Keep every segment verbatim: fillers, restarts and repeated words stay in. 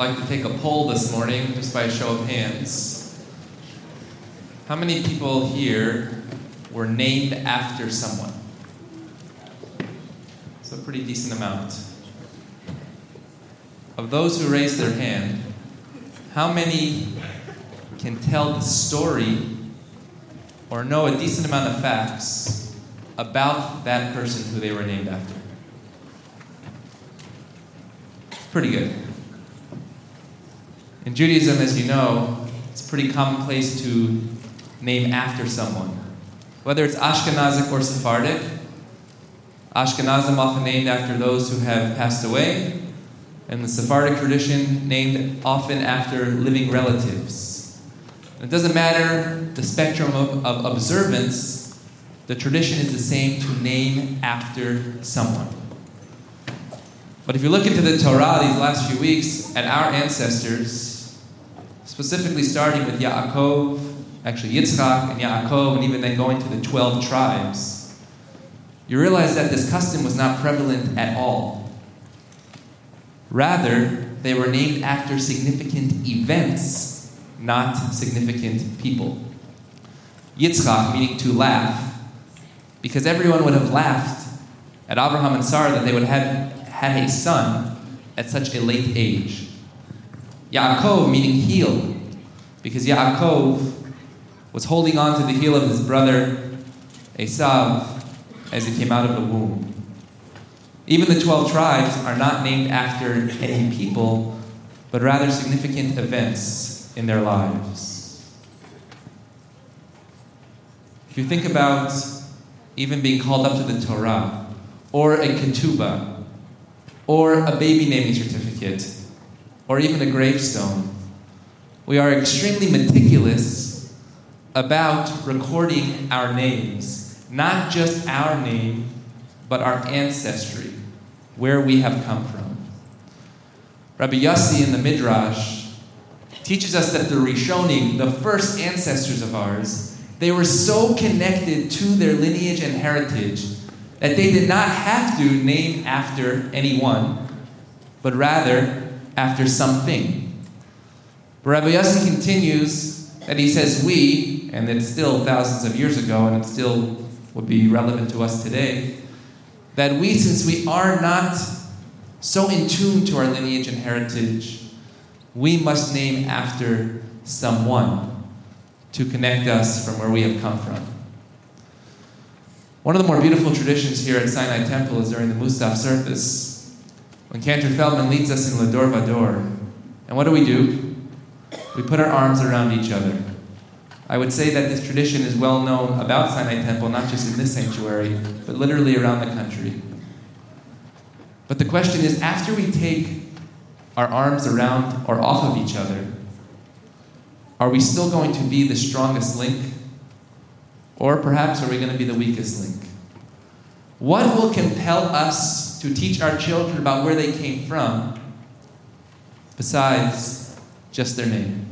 like to take a poll this morning, just by a show of hands. How many people here were named after someone? It's a pretty decent amount. Of those who raised their hand, how many can tell the story or know a decent amount of facts about that person who they were named after? It's pretty good. In Judaism, as you know, it's pretty commonplace to name after someone. Whether it's Ashkenazic or Sephardic, Ashkenazim often named after those who have passed away, and the Sephardic tradition named often after living relatives. It doesn't matter the spectrum of, of observance, the tradition is the same to name after someone. But if you look into the Torah these last few weeks at our ancestors, specifically starting with Yaakov, actually Yitzchak and Yaakov, and even then going to the twelve tribes, you realize that this custom was not prevalent at all. Rather, they were named after significant events, not significant people. Yitzchak, meaning to laugh, because everyone would have laughed at Abraham and Sarah that they would have had a son at such a late age. Yaakov, meaning heel, because Yaakov was holding on to the heel of his brother Esav as he came out of the womb. Even the twelve tribes are not named after any people, but rather significant events in their lives. If you think about even being called up to the Torah, or a ketubah, or a baby naming certificate, or even a gravestone, we are extremely meticulous about recording our names, not just our name, but our ancestry, where we have come from. Rabbi Yossi in the Midrash teaches us that the Rishonim, the first ancestors of ours, they were so connected to their lineage and heritage that they did not have to name after anyone, but rather after something. Rabbi Yossi continues that he says we, and it's still thousands of years ago, and it still would be relevant to us today, that we, since we are not so in tune to our lineage and heritage, we must name after someone to connect us from where we have come from. One of the more beautiful traditions here at Sinai Temple is during the Musaf service, when Cantor Feldman leads us in Lador Vador. And what do we do? We put our arms around each other. I would say that this tradition is well known about Sinai Temple, not just in this sanctuary, but literally around the country. But the question is, after we take our arms around or off of each other, are we still going to be the strongest link? Or perhaps are we going to be the weakest link? What will compel us to teach our children about where they came from, besides just their name?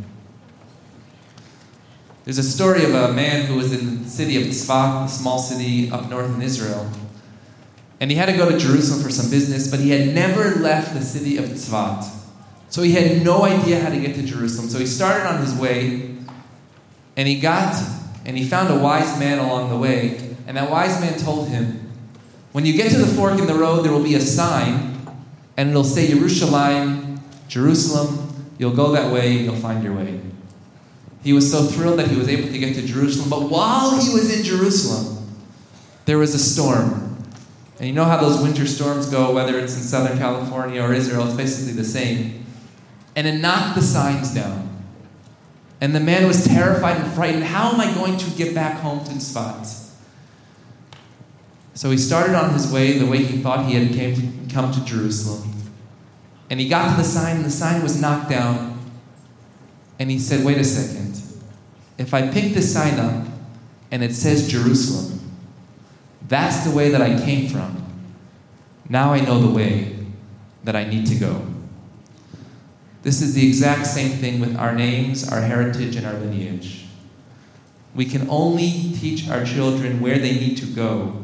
There's a story of a man who was in the city of Tzfat, a small city up north in Israel. And he had to go to Jerusalem for some business, but he had never left the city of Tzfat. So he had no idea how to get to Jerusalem. So he started on his way, and he got, and he found a wise man along the way. And that wise man told him, when you get to the fork in the road, there will be a sign, and it'll say Yerushalayim, Jerusalem. You'll go that way, and you'll find your way. He was so thrilled that he was able to get to Jerusalem. But while he was in Jerusalem, there was a storm. And you know how those winter storms go, whether it's in Southern California or Israel, it's basically the same. And it knocked the signs down. And the man was terrified and frightened. How am I going to get back home to Tzfat? So he started on his way the way he thought he had came to, come to Jerusalem. And he got to the sign, and the sign was knocked down. And he said, wait a second. If I pick this sign up and it says Jerusalem, that's the way that I came from. Now I know the way that I need to go. This is the exact same thing with our names, our heritage, and our lineage. We can only teach our children where they need to go,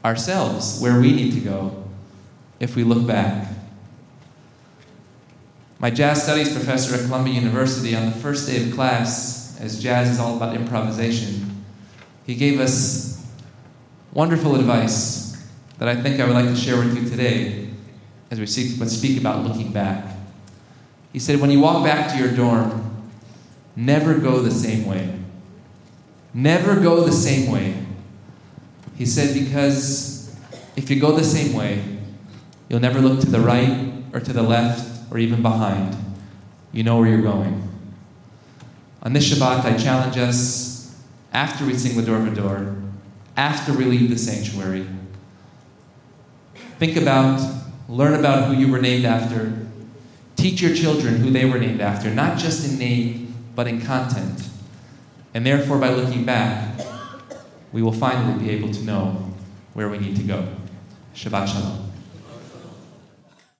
ourselves, where we need to go, if we look back. My jazz studies professor at Columbia University, on the first day of class, as jazz is all about improvisation, he gave us wonderful advice that I think I would like to share with you today as we speak about looking back. He said, when you walk back to your dorm, never go the same way. Never go the same way. He said, because if you go the same way, you'll never look to the right or to the left or even behind. You know where you're going. On this Shabbat, I challenge us, after we sing L'Dor V'Dor, after we leave the sanctuary, think about, learn about who you were named after. Teach your children who they were named after, not just in name, but in content. And therefore, by looking back, we will finally be able to know where we need to go. Shabbat Shalom.